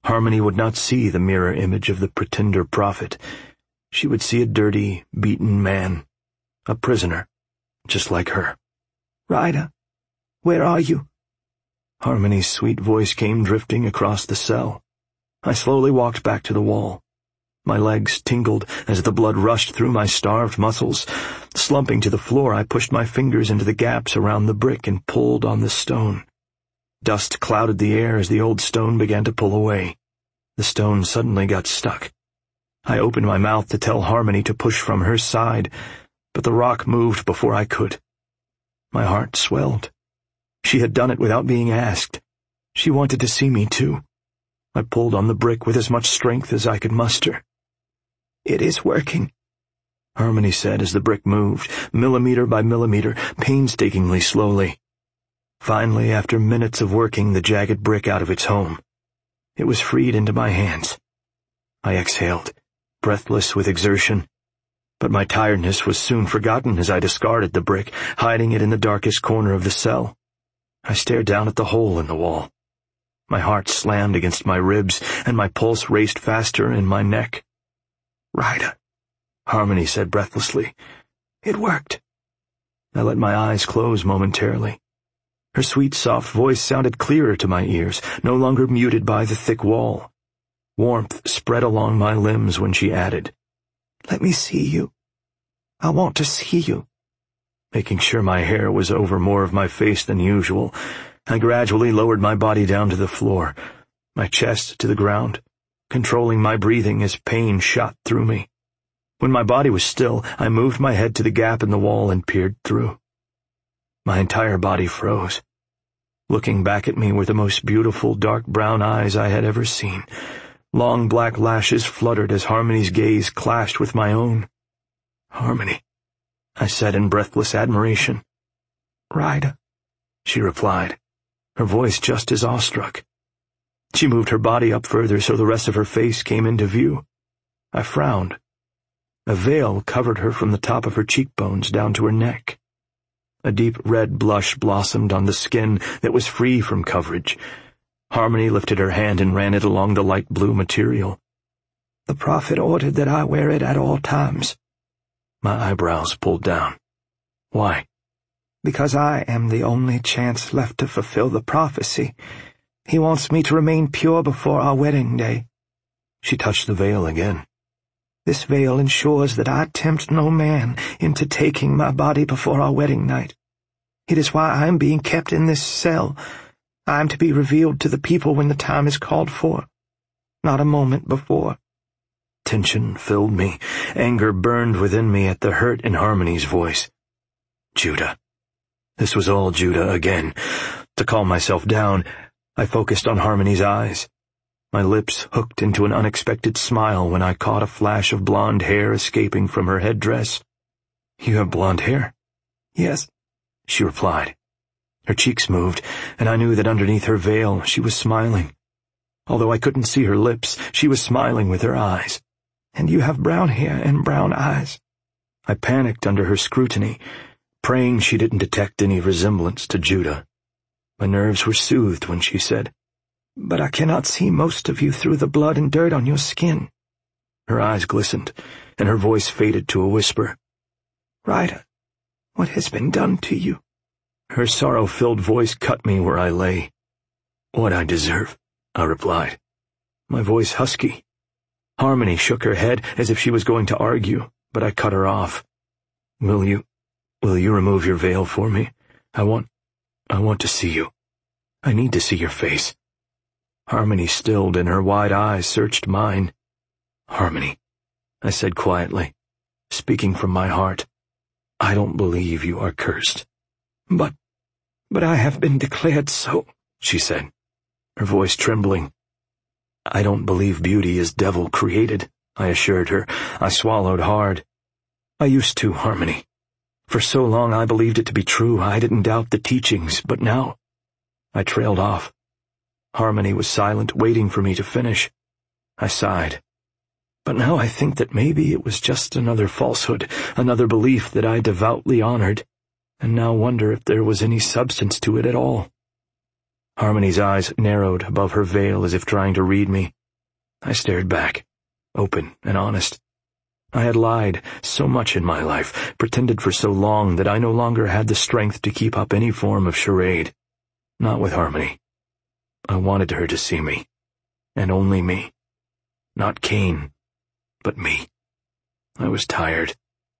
Harmony would not see the mirror image of the pretender prophet. She would see a dirty, beaten man, a prisoner, just like her. "Ryder, where are you?" Harmony's sweet voice came drifting across the cell. I slowly walked back to the wall. My legs tingled as the blood rushed through my starved muscles. Slumping to the floor, I pushed my fingers into the gaps around the brick and pulled on the stone. Dust clouded the air as the old stone began to pull away. The stone suddenly got stuck. I opened my mouth to tell Harmony to push from her side, but the rock moved before I could. My heart swelled. She had done it without being asked. She wanted to see me, too. I pulled on the brick with as much strength as I could muster. "It is working," Harmony said as the brick moved, millimeter by millimeter, painstakingly slowly. Finally, after minutes of working the jagged brick out of its home, it was freed into my hands. I exhaled, breathless with exertion, but my tiredness was soon forgotten as I discarded the brick, hiding it in the darkest corner of the cell. I stared down at the hole in the wall. My heart slammed against my ribs, and my pulse raced faster in my neck. "Ryder," Harmony said breathlessly. "it worked." I let my eyes close momentarily. Her sweet, soft voice sounded clearer to my ears, no longer muted by the thick wall. Warmth spread along my limbs when she added, "Let me see you. I want to see you." Making sure my hair was over more of my face than usual, I gradually lowered my body down to the floor, my chest to the ground, controlling my breathing as pain shot through me. When my body was still, I moved my head to the gap in the wall and peered through. My entire body froze. Looking back at me were the most beautiful dark brown eyes I had ever seen. Long black lashes fluttered as Harmony's gaze clashed with my own. "Harmony," I said in breathless admiration. "Ryder," she replied, her voice just as awestruck. She moved her body up further so the rest of her face came into view. I frowned. A veil covered her from the top of her cheekbones down to her neck. A deep red blush blossomed on the skin that was free from coverage. Harmony lifted her hand and ran it along the light blue material. "The prophet ordered that I wear it at all times." My eyebrows pulled down. "Why?" "Because I am the only chance left to fulfill the prophecy. He wants me to remain pure before our wedding day." She touched the veil again. "This veil ensures that I tempt no man into taking my body before our wedding night. It is why I am being kept in this cell. I am to be revealed to the people when the time is called for, not a moment before." Tension filled me. Anger burned within me at the hurt in Harmony's voice. Judah. This was all Judah again. To calm myself down, I focused on Harmony's eyes. My lips hooked into an unexpected smile when I caught a flash of blonde hair escaping from her headdress. "You have blonde hair?" "Yes," she replied. Her cheeks moved, and I knew that underneath her veil she was smiling. Although I couldn't see her lips, she was smiling with her eyes. "And you have brown hair and brown eyes." I panicked under her scrutiny, praying she didn't detect any resemblance to Judah. My nerves were soothed when she said, "But I cannot see most of you through the blood and dirt on your skin." Her eyes glistened, and her voice faded to a whisper. "Ryder, what has been done to you?" Her sorrow-filled voice cut me where I lay. "What I deserve," I replied, my voice husky. Harmony shook her head as if she was going to argue, but I cut her off. Will you remove your veil for me? I want to see you. I need to see your face." Harmony stilled and her wide eyes searched mine. "Harmony," I said quietly, speaking from my heart, "I don't believe you are cursed." But I have been declared so," she said, her voice trembling. "I don't believe beauty is devil-created," I assured her. I swallowed hard. "I used to, Harmony. For so long I believed it to be true, I didn't doubt the teachings, but now—" I trailed off. Harmony was silent, waiting for me to finish. I sighed. "But now I think that maybe it was just another falsehood, another belief that I devoutly honored, and now wonder if there was any substance to it at all." Harmony's eyes narrowed above her veil as if trying to read me. I stared back, open and honest. I had lied so much in my life, pretended for so long that I no longer had the strength to keep up any form of charade. Not with Harmony. I wanted her to see me, and only me. Not Kane, but me. I was tired.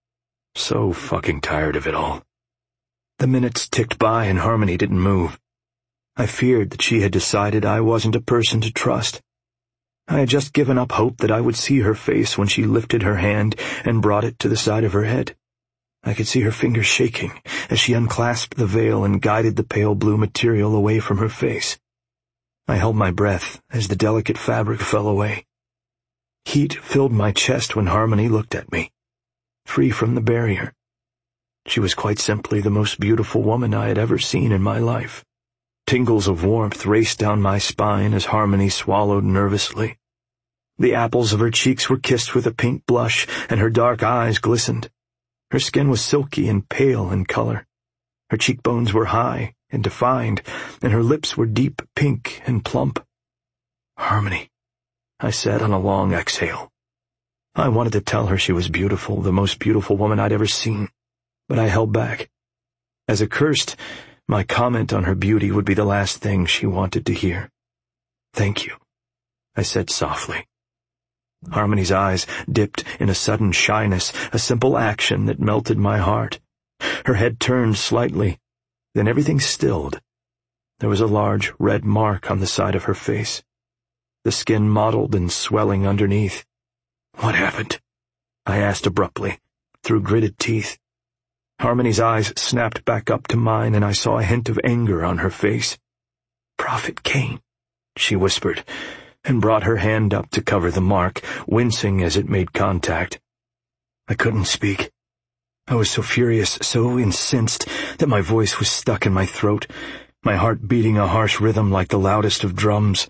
So fucking tired of it all. The minutes ticked by and Harmony didn't move. I feared that she had decided I wasn't a person to trust. I had just given up hope that I would see her face when she lifted her hand and brought it to the side of her head. I could see her fingers shaking as she unclasped the veil and guided the pale blue material away from her face. I held my breath as the delicate fabric fell away. Heat filled my chest when Harmony looked at me, free from the barrier. She was quite simply the most beautiful woman I had ever seen in my life. Tingles of warmth raced down my spine as Harmony swallowed nervously. The apples of her cheeks were kissed with a pink blush, and her dark eyes glistened. Her skin was silky and pale in color. Her cheekbones were high and defined, and her lips were deep pink and plump. "Harmony," I said on a long exhale. I wanted to tell her she was beautiful, the most beautiful woman I'd ever seen, but I held back. As accursed, my comment on her beauty would be the last thing she wanted to hear. "Thank you," I said softly. Harmony's eyes dipped in a sudden shyness, a simple action that melted my heart. Her head turned slightly, then everything stilled. There was a large red mark on the side of her face, the skin mottled and swelling underneath. "What happened?" I asked abruptly, through gritted teeth. Harmony's eyes snapped back up to mine, and I saw a hint of anger on her face. "Prophet Kane," she whispered, and brought her hand up to cover the mark, wincing as it made contact. I couldn't speak. I was so furious, so incensed, that my voice was stuck in my throat, my heart beating a harsh rhythm like the loudest of drums.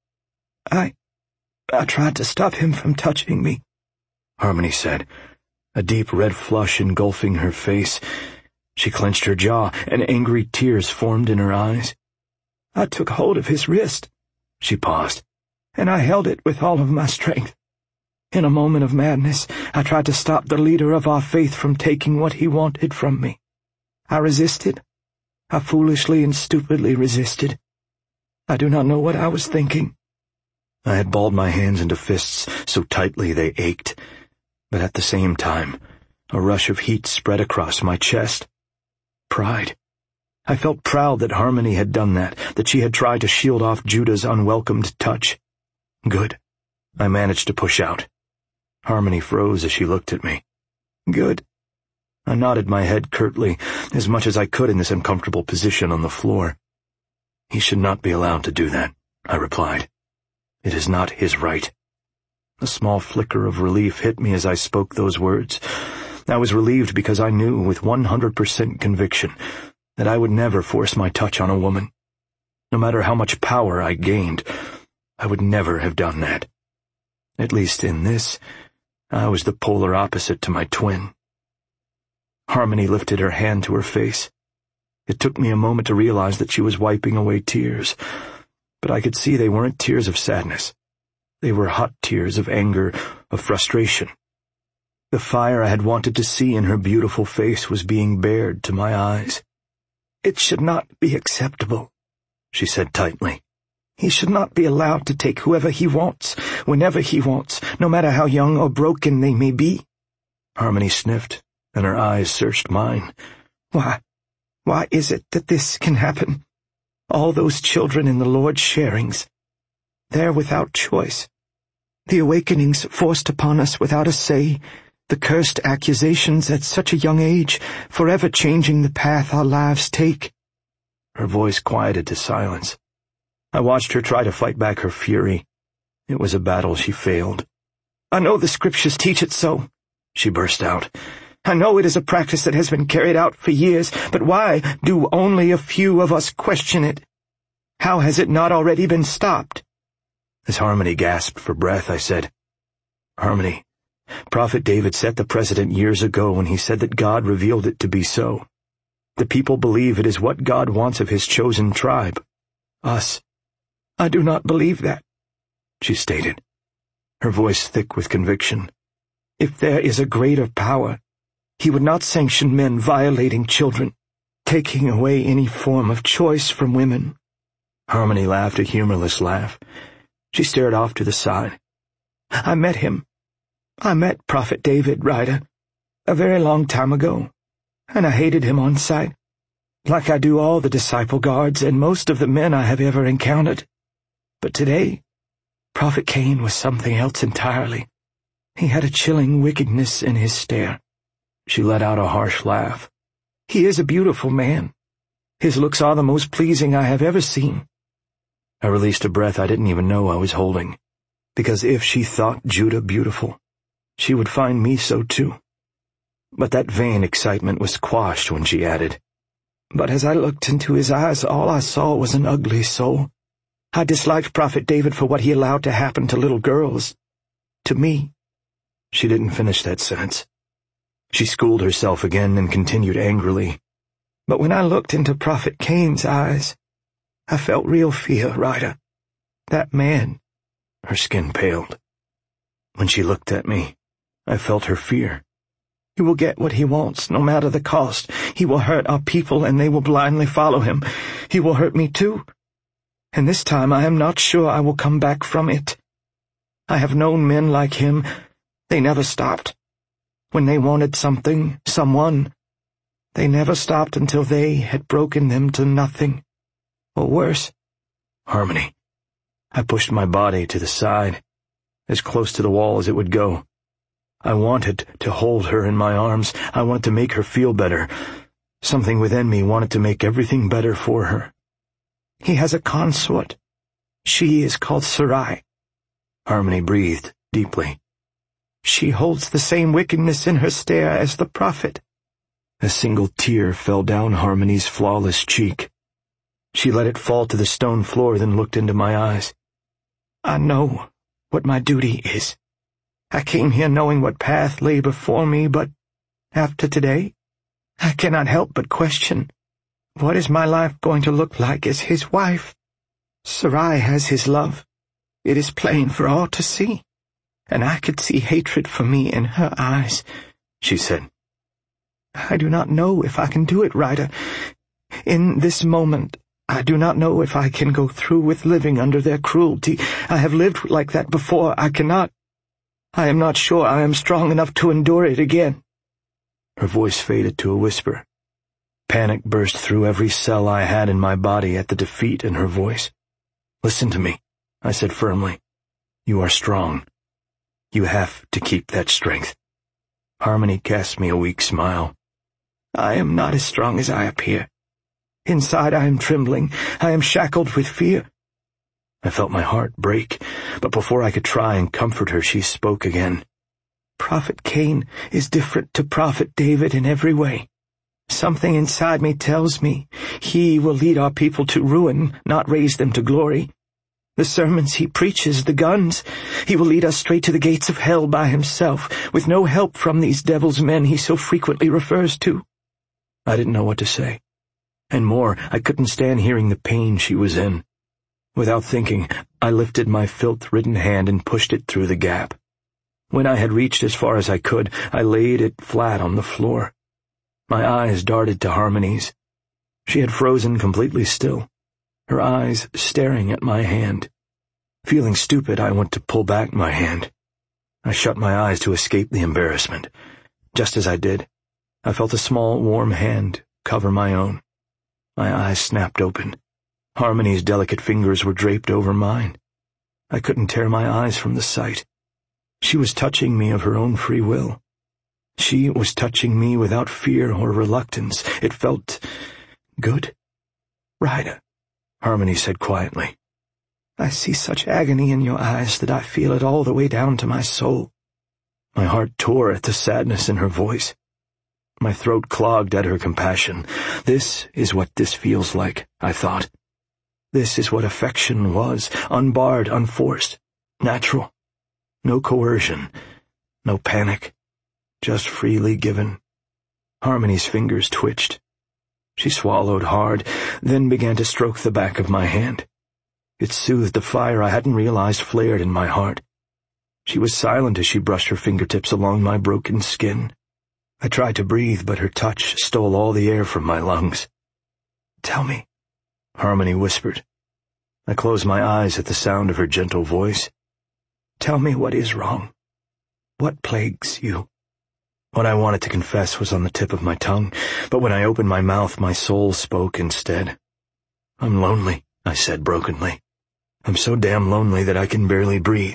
I tried to stop him from touching me," Harmony said, a deep red flush engulfing her face. She clenched her jaw, and angry tears formed in her eyes. "I took hold of his wrist," she paused, "and I held it with all of my strength. In a moment of madness, I tried to stop the leader of our faith from taking what he wanted from me. I resisted. I foolishly and stupidly resisted. I do not know what I was thinking." I had balled my hands into fists so tightly they ached, but at the same time, a rush of heat spread across my chest. Pride. I felt proud that Harmony had done that she had tried to shield off Judah's unwelcomed touch. "Good," I managed to push out. Harmony froze as she looked at me. "Good." I nodded my head curtly, as much as I could in this uncomfortable position on the floor. "He should not be allowed to do that," I replied. "It is not his right." A small flicker of relief hit me as I spoke those words. I was relieved because I knew with 100% conviction that I would never force my touch on a woman. No matter how much power I gained, I would never have done that. At least in this, I was the polar opposite to my twin. Harmony lifted her hand to her face. It took me a moment to realize that she was wiping away tears, but I could see they weren't tears of sadness. They were hot tears of anger, of frustration. The fire I had wanted to see in her beautiful face was being bared to my eyes. "It should not be acceptable," she said tightly. "He should not be allowed to take whoever he wants, whenever he wants, no matter how young or broken they may be." Harmony sniffed, and her eyes searched mine. Why is it that this can happen? All those children in the Lord's sharings. They're without choice. The awakenings forced upon us without a say, the cursed accusations at such a young age, forever changing the path our lives take." Her voice quieted to silence. I watched her try to fight back her fury. It was a battle she failed. "I know the scriptures teach it so," she burst out. "I know it is a practice that has been carried out for years, but why do only a few of us question it? How has it not already been stopped?" As Harmony gasped for breath, I said, "Harmony, Prophet David set the precedent years ago when he said that God revealed it to be so. The people believe it is what God wants of his chosen tribe. Us. I do not believe that, she stated, her voice thick with conviction. If there is a greater power, he would not sanction men violating children, taking away any form of choice from women. Harmony laughed a humorless laugh. She stared off to the side. I met him. I met Prophet David, Ryder, a very long time ago, and I hated him on sight, like I do all the disciple guards and most of the men I have ever encountered. But today, Prophet Cain was something else entirely. He had a chilling wickedness in his stare. She let out a harsh laugh. He is a beautiful man. His looks are the most pleasing I have ever seen. I released a breath I didn't even know I was holding, because if she thought Judah beautiful, she would find me so too. But that vain excitement was quashed when she added, But as I looked into his eyes, all I saw was an ugly soul. I disliked Prophet David for what he allowed to happen to little girls. To me. She didn't finish that sentence. She schooled herself again and continued angrily. But when I looked into Prophet Cain's eyes, I felt real fear, Ryder. That man. Her skin paled. When she looked at me, I felt her fear. He will get what he wants, no matter the cost. He will hurt our people, and they will blindly follow him. He will hurt me too. And this time I am not sure I will come back from it. I have known men like him. They never stopped. When they wanted something, someone, they never stopped until they had broken them to nothing. Or worse. Harmony. I pushed my body to the side, as close to the wall as it would go. I wanted to hold her in my arms. I wanted to make her feel better. Something within me wanted to make everything better for her. He has a consort. She is called Sarai. Harmony breathed deeply. She holds the same wickedness in her stare as the prophet. A single tear fell down Harmony's flawless cheek. She let it fall to the stone floor, then looked into my eyes. I know what my duty is. I came here knowing what path lay before me, but after today, I cannot help but question, what is my life going to look like as his wife? Sarai has his love. It is plain for all to see, and I could see hatred for me in her eyes, she said. I do not know if I can do it, Ryder. In this moment, I do not know if I can go through with living under their cruelty. I have lived like that before. I cannot. I am not sure I am strong enough to endure it again. Her voice faded to a whisper. Panic burst through every cell I had in my body at the defeat in her voice. Listen to me, I said firmly. You are strong. You have to keep that strength. Harmony cast me a weak smile. I am not as strong as I appear. Inside I am trembling. I am shackled with fear. I felt my heart break, but before I could try and comfort her, she spoke again. Prophet Cain is different to Prophet David in every way. Something inside me tells me he will lead our people to ruin, not raise them to glory. The sermons he preaches, the guns, he will lead us straight to the gates of hell by himself, with no help from these devil's men he so frequently refers to. I didn't know what to say. And more, I couldn't stand hearing the pain she was in. Without thinking, I lifted my filth-ridden hand and pushed it through the gap. When I had reached as far as I could, I laid it flat on the floor. My eyes darted to Harmony's. She had frozen completely still, her eyes staring at my hand. Feeling stupid, I went to pull back my hand. I shut my eyes to escape the embarrassment. Just as I did, I felt a small, warm hand cover my own. My eyes snapped open. Harmony's delicate fingers were draped over mine. I couldn't tear my eyes from the sight. She was touching me of her own free will. She was touching me without fear or reluctance. It felt good. Ryder, Harmony said quietly. I see such agony in your eyes that I feel it all the way down to my soul. My heart tore at the sadness in her voice. My throat clogged at her compassion. This is what this feels like, I thought. This is what affection was, unbarred, unforced, natural. No coercion, no panic, just freely given. Harmony's fingers twitched. She swallowed hard, then began to stroke the back of my hand. It soothed a fire I hadn't realized flared in my heart. She was silent as she brushed her fingertips along my broken skin. I tried to breathe, but her touch stole all the air from my lungs. "Tell me," Harmony whispered. I closed my eyes at the sound of her gentle voice. "Tell me what is wrong. What plagues you?" What I wanted to confess was on the tip of my tongue, but when I opened my mouth, my soul spoke instead. "I'm lonely," I said brokenly. "I'm so damn lonely that I can barely breathe."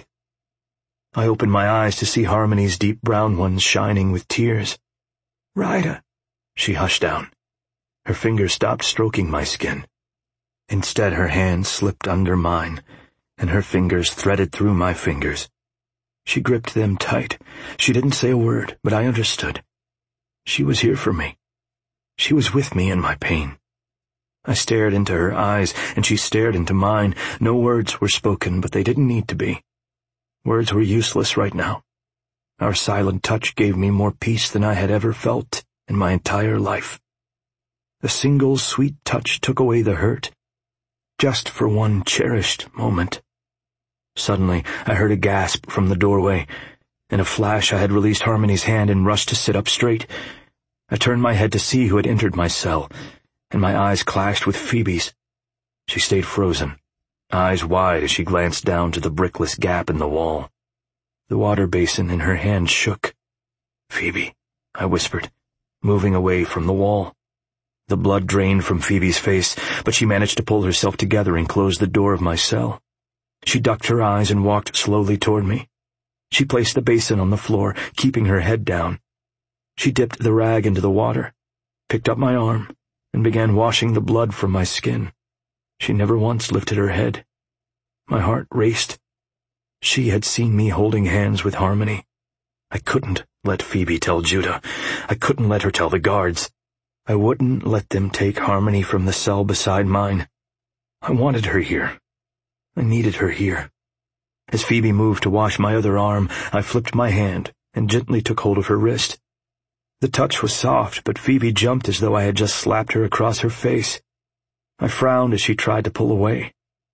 I opened my eyes to see Harmony's deep brown ones shining with tears. "Ryder," she hushed down. Her fingers stopped stroking my skin. Instead, her hand slipped under mine, and her fingers threaded through my fingers. She gripped them tight. She didn't say a word, but I understood. She was here for me. She was with me in my pain. I stared into her eyes, and she stared into mine. No words were spoken, but they didn't need to be. Words were useless right now. Our silent touch gave me more peace than I had ever felt in my entire life. A single sweet touch took away the hurt, just for one cherished moment. Suddenly, I heard a gasp from the doorway. In a flash, I had released Harmony's hand and rushed to sit up straight. I turned my head to see who had entered my cell, and my eyes clashed with Phoebe's. She stayed frozen, eyes wide as she glanced down to the brickless gap in the wall. The water basin in her hand shook. "Phoebe," I whispered, moving away from the wall. The blood drained from Phoebe's face, but she managed to pull herself together and close the door of my cell. She ducked her eyes and walked slowly toward me. She placed the basin on the floor, keeping her head down. She dipped the rag into the water, picked up my arm, and began washing the blood from my skin. She never once lifted her head. My heart raced. She had seen me holding hands with Harmony. I couldn't let Phoebe tell Judah. I couldn't let her tell the guards. I wouldn't let them take Harmony from the cell beside mine. I wanted her here. I needed her here. As Phoebe moved to wash my other arm, I flipped my hand and gently took hold of her wrist. The touch was soft, but Phoebe jumped as though I had just slapped her across her face. I frowned as she tried to pull away.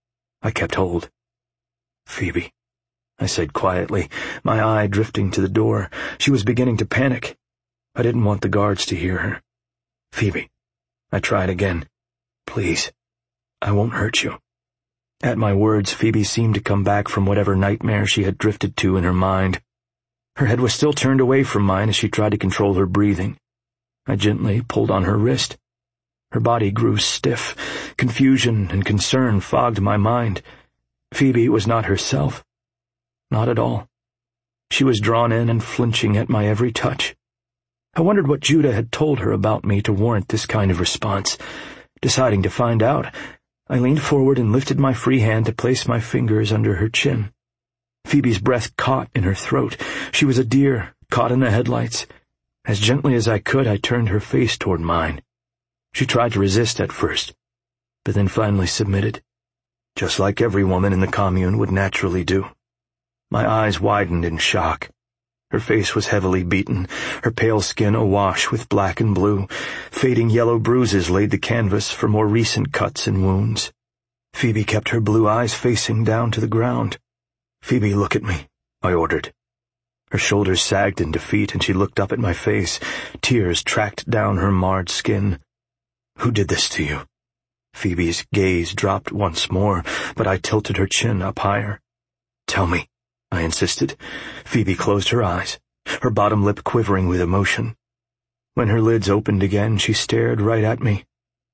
I kept hold. "Phoebe," I said quietly, my eye drifting to the door. She was beginning to panic. I didn't want the guards to hear her. "Phoebe," I tried again. "Please, I won't hurt you." At my words, Phoebe seemed to come back from whatever nightmare she had drifted to in her mind. Her head was still turned away from mine as she tried to control her breathing. I gently pulled on her wrist. Her body grew stiff. Confusion and concern fogged my mind. Phoebe was not herself. Not at all. She was drawn in and flinching at my every touch. I wondered what Judah had told her about me to warrant this kind of response. Deciding to find out, I leaned forward and lifted my free hand to place my fingers under her chin. Phoebe's breath caught in her throat. She was a deer, caught in the headlights. As gently as I could, I turned her face toward mine. She tried to resist at first, but then finally submitted, just like every woman in the commune would naturally do. My eyes widened in shock. Her face was heavily beaten, her pale skin awash with black and blue. Fading yellow bruises laid the canvas for more recent cuts and wounds. Phoebe kept her blue eyes facing down to the ground. "Phoebe, look at me," I ordered. Her shoulders sagged in defeat, and she looked up at my face. Tears tracked down her marred skin. "Who did this to you?" Phoebe's gaze dropped once more, but I tilted her chin up higher. "Tell me," I insisted. Phoebe closed her eyes, her bottom lip quivering with emotion. When her lids opened again, she stared right at me.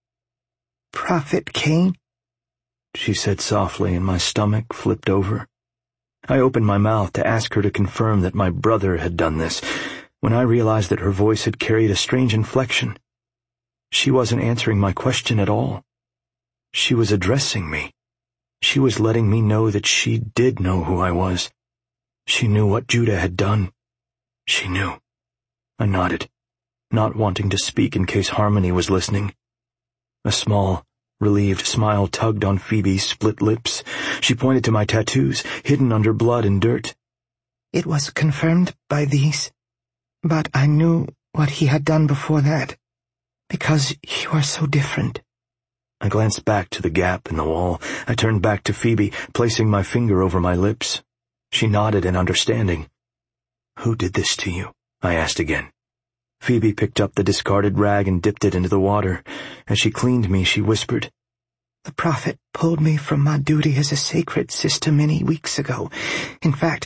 "Prophet Cain?" she said softly, and my stomach flipped over. I opened my mouth to ask her to confirm that my brother had done this, when I realized that her voice had carried a strange inflection. She wasn't answering my question at all. She was addressing me. She was letting me know that she did know who I was. She knew what Judah had done. She knew. I nodded, not wanting to speak in case Harmony was listening. A small, relieved smile tugged on Phoebe's split lips. She pointed to my tattoos, hidden under blood and dirt. "It was confirmed by these, but I knew what he had done before that, because you are so different. I glanced back to the gap in the wall. I turned back to Phoebe, placing my finger over my lips. She nodded in understanding. "Who did this to you?" I asked again. Phoebe picked up the discarded rag and dipped it into the water. As she cleaned me, she whispered, "The Prophet pulled me from my duty as a sacred sister many weeks ago. In fact,